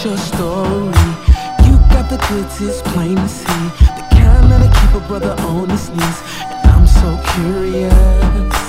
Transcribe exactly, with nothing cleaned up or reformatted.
what's your story? You got the goods, it's plain to see, the kind that'll keep a brother on his knees. And I'm so curious,